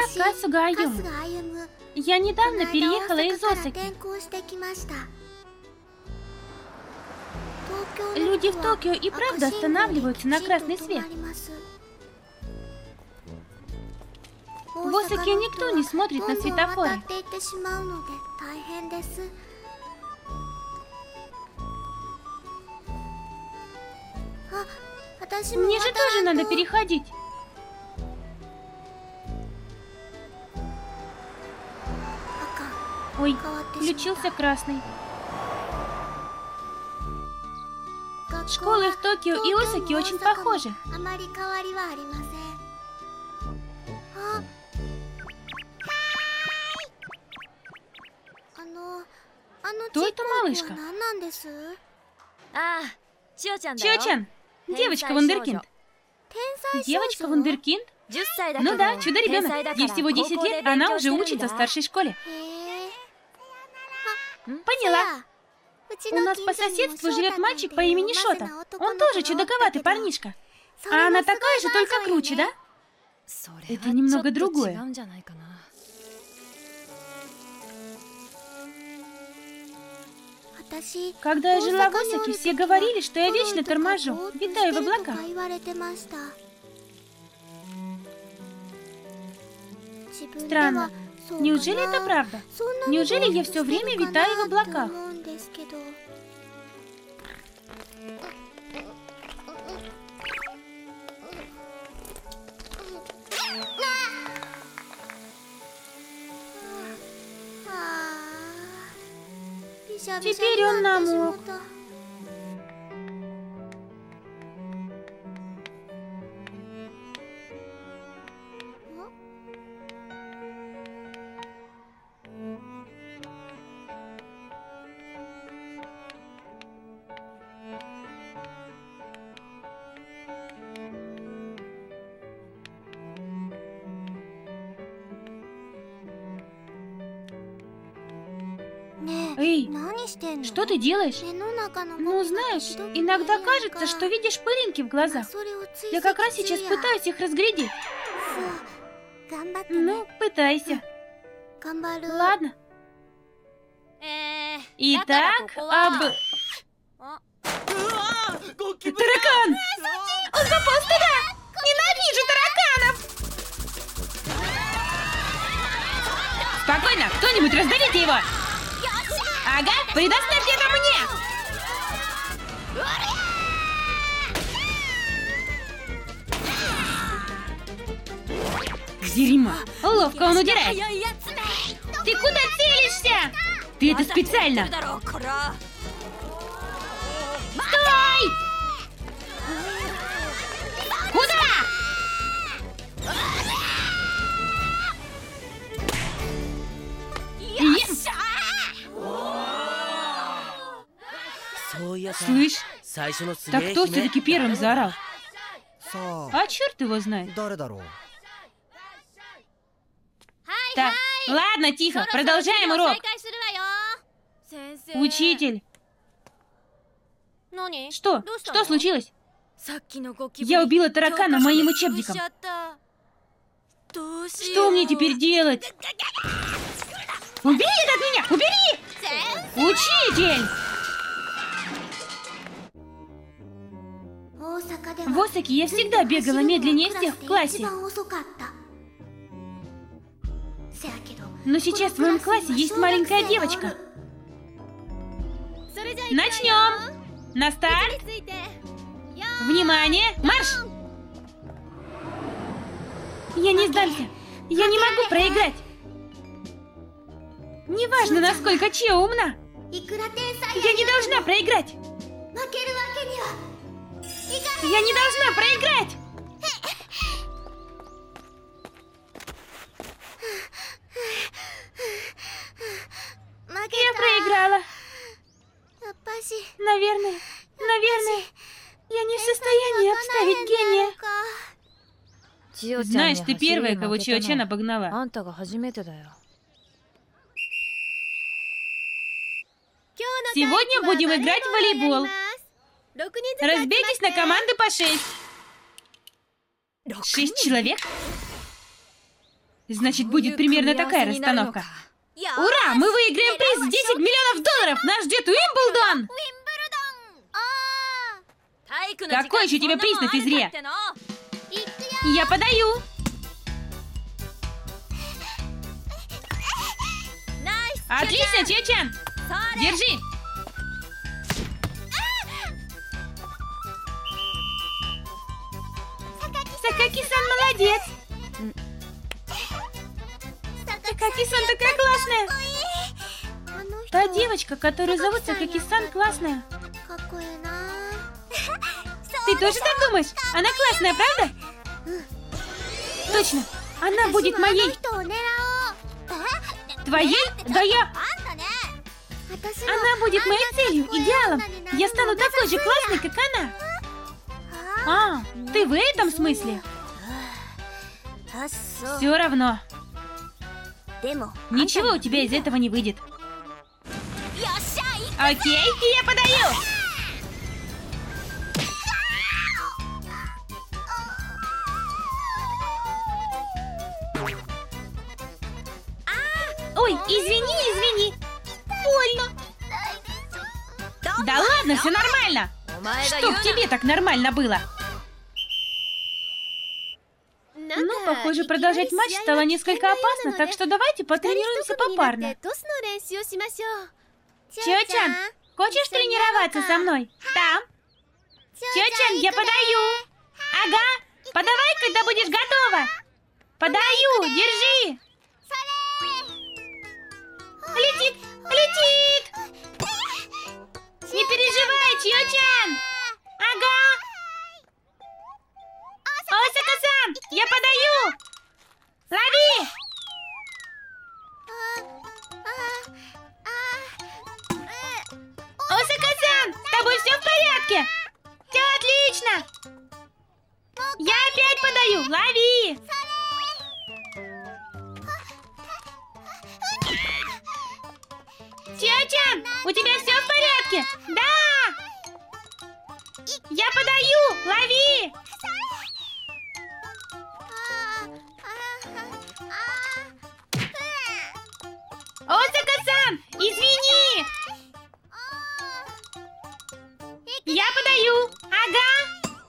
Касуга Аюму. Я недавно переехала из Осаки. Люди в Токио и правда останавливаются на красный свет. В Осаке никто не смотрит на светофоры. Мне же тоже надо переходить. Ой, включился красный. Школы в Токио и Осаке очень похожи. Кто эта малышка? Чио-чан, девочка-вундеркинд. Девочка-вундеркинд? Ну да, чудо-ребенок. Ей всего 10 лет, а она уже учится в старшей школе. Поняла. У нас по соседству живет мальчик по имени Шота. Он тоже чудаковатый парнишка. А она такая же, только круче, да? Это немного другое. Когда я жила в Осаке, все говорили, что я вечно торможу, витаю в облаках. Странно. Неужели это правда? Неужели я все время витаю в облаках? Теперь он намок. Эй, что ты делаешь? Ну, знаешь, иногда кажется, что видишь пылинки в глазах. Я как раз сейчас пытаюсь их разглядеть. Ну, пытайся. Ладно. Итак, Таракан! Он пополз туда! Ненавижу тараканов! Спокойно, кто-нибудь раздавите его! Ага, предоставьте это мне! Дерьмо! Ловко он удирает! Ты куда целишься? Ты это специально! Стой! Куда? Yes! Слышь, так кто все-таки первым заорал? А черт его знает. Так, ладно, тихо, продолжаем урок. Учитель. Что? Что случилось? Я убила таракана моим учебником. Что мне теперь делать? Убери это от меня! Убери! Учитель! В Осаке я всегда бегала медленнее всех в классе. Но сейчас в моем классе есть маленькая девочка. Начнем! На старт! Внимание! Марш! Я не сдамся! Я не могу проиграть! Неважно, насколько Чио умна! Я не должна проиграть! Я не должна проиграть! Я проиграла. Наверное, я не в состоянии обставить гения. Знаешь, ты первая, кого Чио-чан обогнала. Сегодня будем играть в волейбол. Разбейтесь на команды по 6. 6 человек? Значит, будет примерно такая расстановка. Ура! Мы выиграем приз в 10 миллионов долларов! Нас ждет Уимблдон! Какой еще тебе приз на физре? Я подаю! Отлично, Чио-чан! Держи! Сакаки-сан молодец! Сакаки-сан такая классная! Та девочка, которую зовут Сакаки-сан, классная. Ты тоже так думаешь? Она классная, правда? Точно! Она будет моей! Твоей? Да я... Она будет моей целью, идеалом. Я стану такой же классной, как она. А, ты в этом смысле? Все равно. Ничего у тебя из этого не выйдет. Окей, я подаю. Ой, извини. Больно. Да ладно, все нормально. Чтоб тебе так нормально было. Ну, похоже, продолжать матч стало несколько опасно, так что давайте потренируемся попарно. Чио-чан, хочешь тренироваться со мной? Там. Чио-чан, я подаю. Ага, подавай, когда будешь готова. Подаю, держи. Летит, летит. Не переживай, Чио-чан. Ага. Осака-сан, я подаю. Лови. Осака-сан, с тобой все в порядке? Все отлично. Я опять подаю, лови. Чио-чан, у тебя все в порядке? Да! Я подаю, лови! Осака-сан, извини! Я подаю, ага!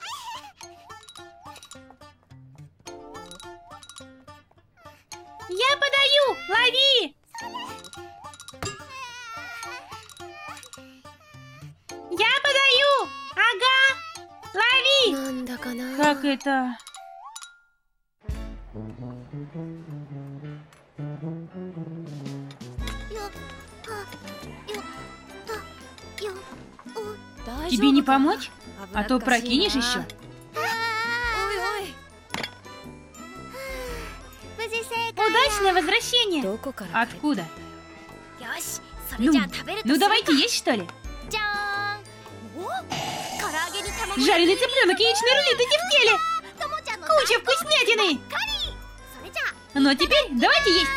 Я подаю, лови! Я подаю! Ага! Лови! Как это? Тебе не помочь? А то прокинешь еще. Удачное возвращение! Откуда? Ну давайте есть, что ли? Жареный цыпленок, яичный рулет и тефтели! Куча вкуснятины! Ну теперь давайте есть!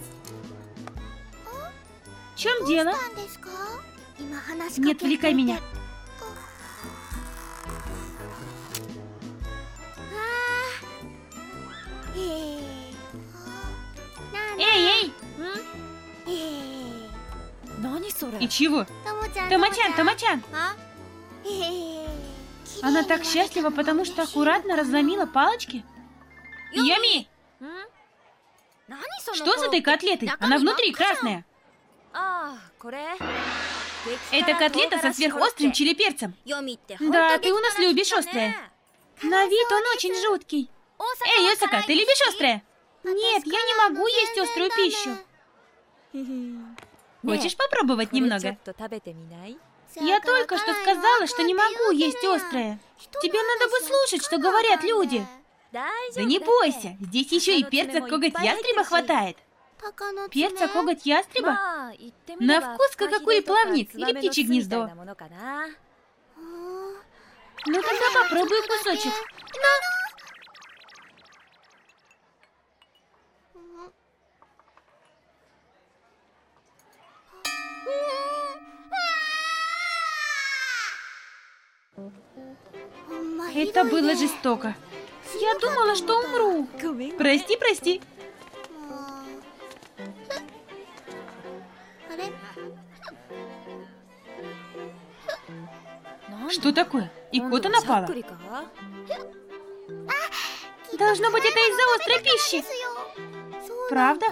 В чем дело? Не отвлекай меня. Эй! И чего? Томо-чан! Она так счастлива, потому что аккуратно разломила палочки. Юми! Что с этой котлетой? Она внутри красная. Это котлета со сверхострым чили-перцем. Да, ты у нас любишь острое. На вид он очень жуткий. Эй, Осака, ты любишь острое? Нет, я не могу есть острую пищу. Хочешь попробовать немного? Я только что сказала, что не могу есть острое. Тебе надо бы слушать, что говорят люди. Да не бойся, здесь еще и перца коготь ястреба хватает. Перца коготь ястреба? На вкус как акулий плавник или птичье гнездо. Ну тогда попробуй кусочек. Это было жестоко. Я думала, что умру. Прости. Что такое? Икота напала? Должно быть, это из-за острой пищи. Правда?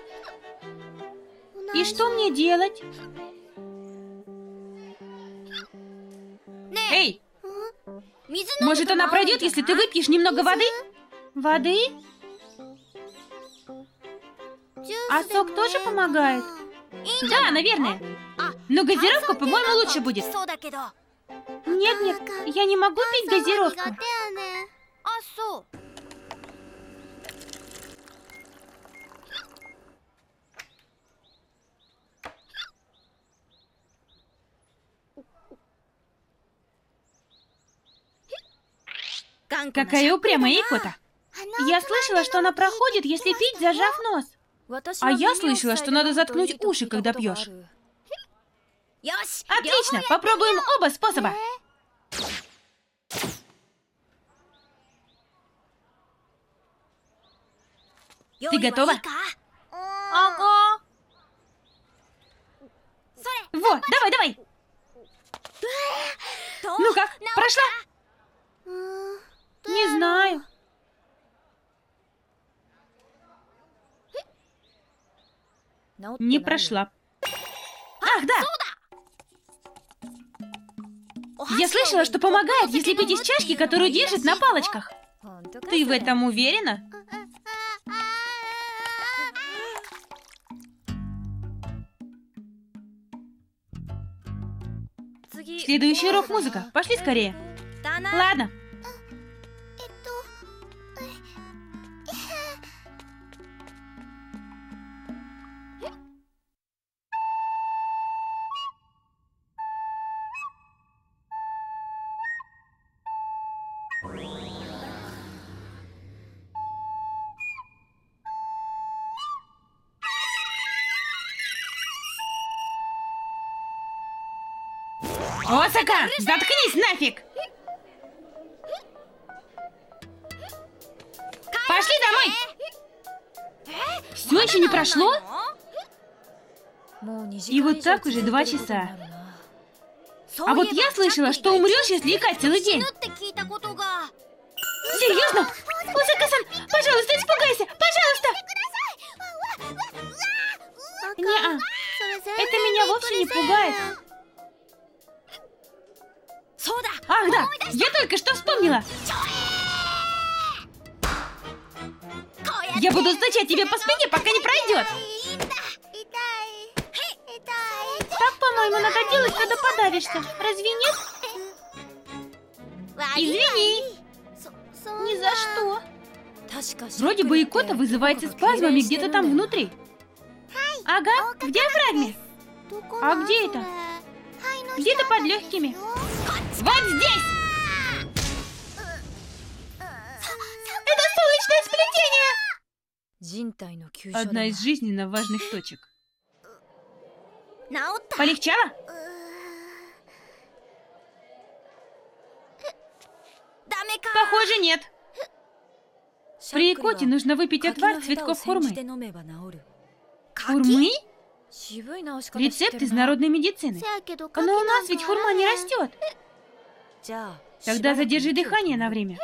И что мне делать? Эй! Может, она пройдет, если ты выпьешь немного воды? Воды? А сок тоже помогает? Да, наверное. Но газировка, по-моему, лучше будет. Нет, я не могу пить газировку. Какая упрямая Икота. Я слышала, что она проходит, если пить, зажав нос. А я слышала, что надо заткнуть уши, когда пьешь. Отлично, попробуем оба способа. Ты готова? Ага. Вот, давай. Ну как, прошла? Не знаю. Не прошла. Ах, да! Я слышала, что помогает, если пить из чашки, которую держит на палочках. Ты в этом уверена? Следующий урок музыка. Пошли скорее. Ладно. Осака, заткнись нафиг! Пошли домой! Все еще не прошло? И вот так уже 2 часа. А вот я слышала, что умрешь, если икать целый день. Серьезно? Осака-сан, пожалуйста, испугайся! Пожалуйста! Не-а, это меня вовсе не пугает. Ах да, я только что вспомнила. Я буду стучать тебе по спине, пока не пройдет. Так, по-моему, надо делать, когда подавишься. Разве нет? Извини. Ни за что. Вроде бы икота вызывается спазмами где-то там внутри. Ага, в диафрагме. А где это? Где-то под легкими. Вот здесь! Это солнечное сплетение! Одна из жизненно важных точек. Полегчало? Похоже, нет. При икоте нужно выпить отвар цветков хурмы. Хурмы? Рецепт из народной медицины. Но у нас ведь хурма не растет. Тогда задержи дыхание на время.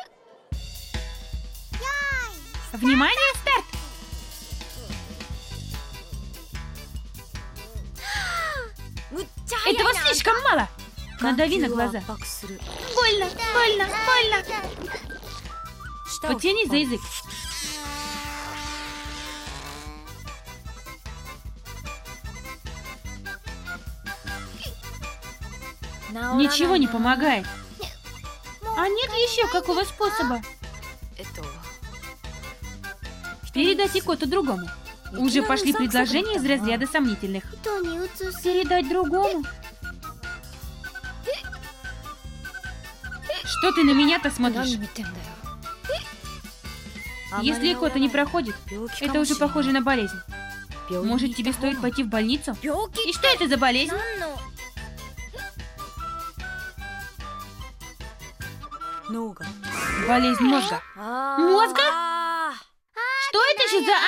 Внимание, старт! Этого слишком мало. Надави на глаза. Больно. Потяни за язык. Ничего не помогает. А нет еще какого способа? Передать икоту другому. Уже пошли предложения из разряда сомнительных. Передать другому? Что ты на меня-то смотришь? Если икота не проходит, это уже похоже на болезнь. Может, тебе стоит пойти в больницу? И что это за болезнь? Болезнь мозга. Мозга? Что это еще за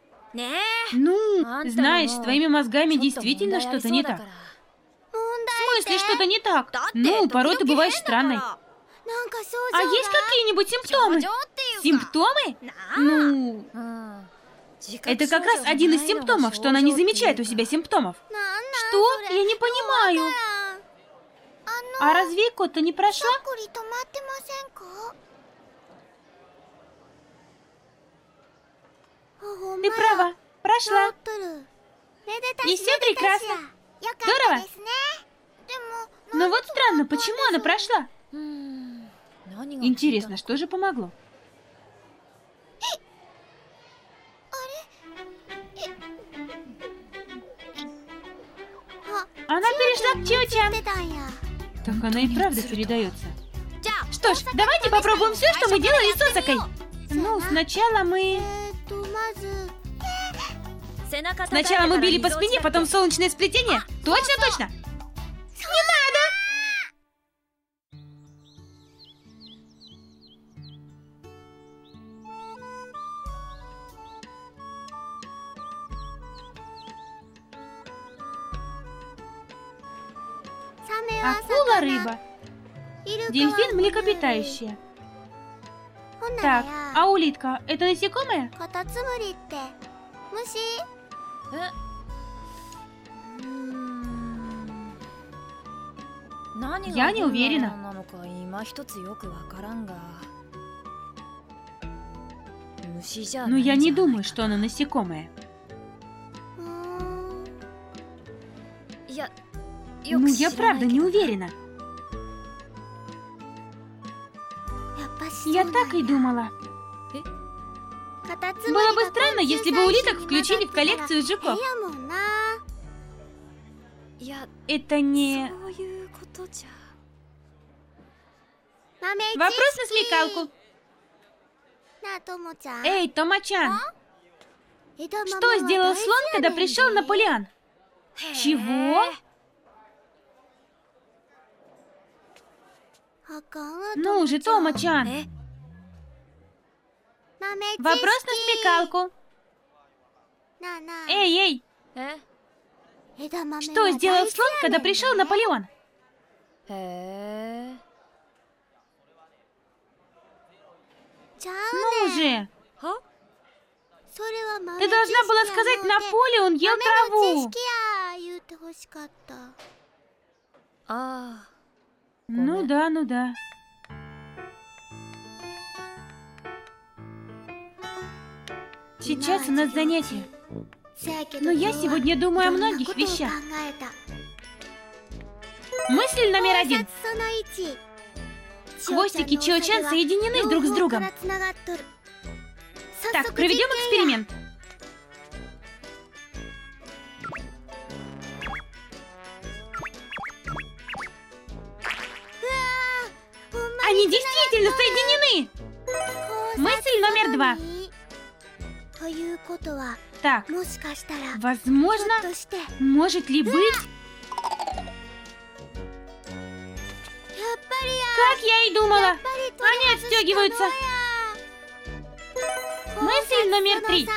Ну, знаешь, с твоими мозгами действительно что-то не так. В если что-то не так? Ну, порой ты бываешь странной. А есть какие-нибудь симптомы? Симптомы? Ну... Это как раз один из симптомов, что она не замечает у себя симптомов. Что? Я не понимаю. А разве Кота не прошла? Ты права, прошла. И все прекрасно. Здорово. Но вот странно, почему она прошла? Интересно, что же помогло? Она перешла к Чио-чан. Так она и правда передается. Что ж, давайте попробуем все, что мы делали с Осакой. Ну, сначала мы... Сначала мы били по спине, потом солнечное сплетение. Точно, точно. Не надо! Акула, рыба. Дельфин, млекопитающее. Так, а улитка — это насекомое? Я не уверена. Но я не думаю, что она насекомое. Ну, я правда не уверена. Я так и думала. Было бы странно, если бы улиток включили в коллекцию жуков. Это не... Вопрос на смекалку. Эй, Тома-чан. Что сделал слон, когда пришел Наполеон? Чего? Ну же, Тома-чан. Вопрос на смекалку. Эй, эй. Что сделал слон, когда пришел Наполеон? Ну же. Ты должна была сказать, Наполеон ел траву. Ну да, ну да. Сейчас у нас занятие. Но я сегодня думаю о многих вещах. Мысль номер 1. Хвостики Чио-чан соединены друг с другом. Так, проведем эксперимент. Они действительно соединены! Мысль номер 2. Так, возможно, может ли быть... Как я и думала, они отстегиваются. Мысль номер 3.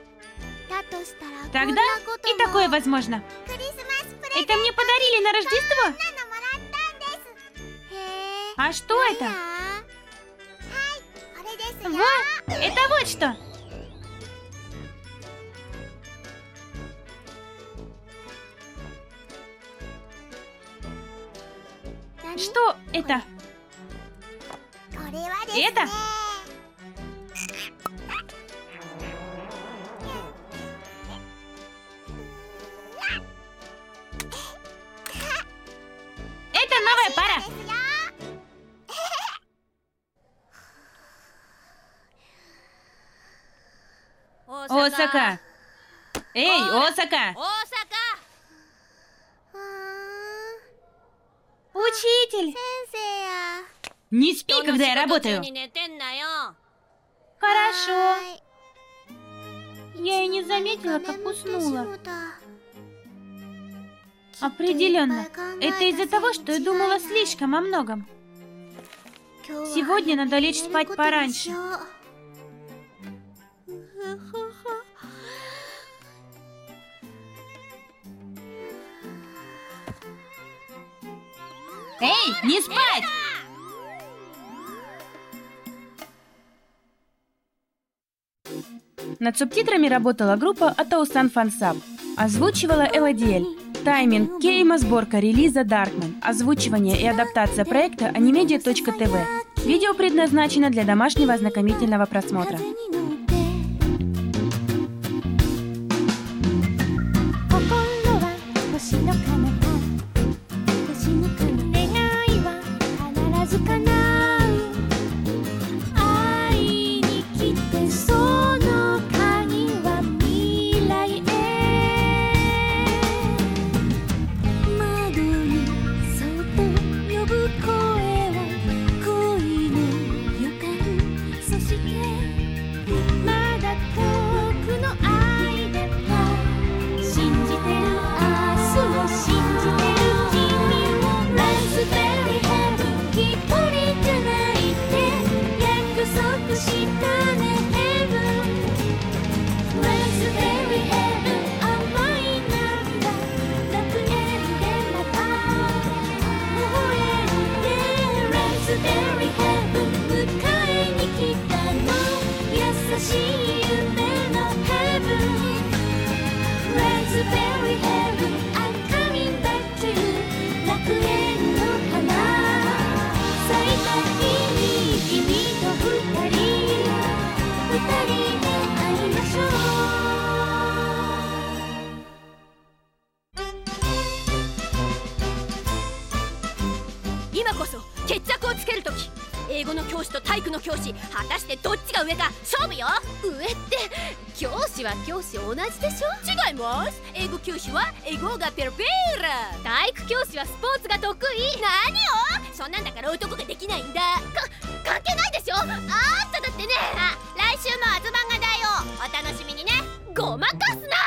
Тогда и такое возможно. Это мне подарили на Рождество? А что это? Вот, это вот что. Что это? Это? Это новая пара. Осака! Эй, Осака! Учитель! Не спи, когда я работаю! Хорошо. Я и не заметила, как уснула. Определенно, это из-за того, что я думала слишком о многом. Сегодня надо лечь спать пораньше. Эй, не спать! Над субтитрами работала группа Атаусан Фансаб. Озвучивала Элодиэль. Тайминг, Кейма, сборка релиза Darkman. Озвучивание и адаптация проекта animedia.tv. Видео предназначено для домашнего ознакомительного просмотра. Go まかすな！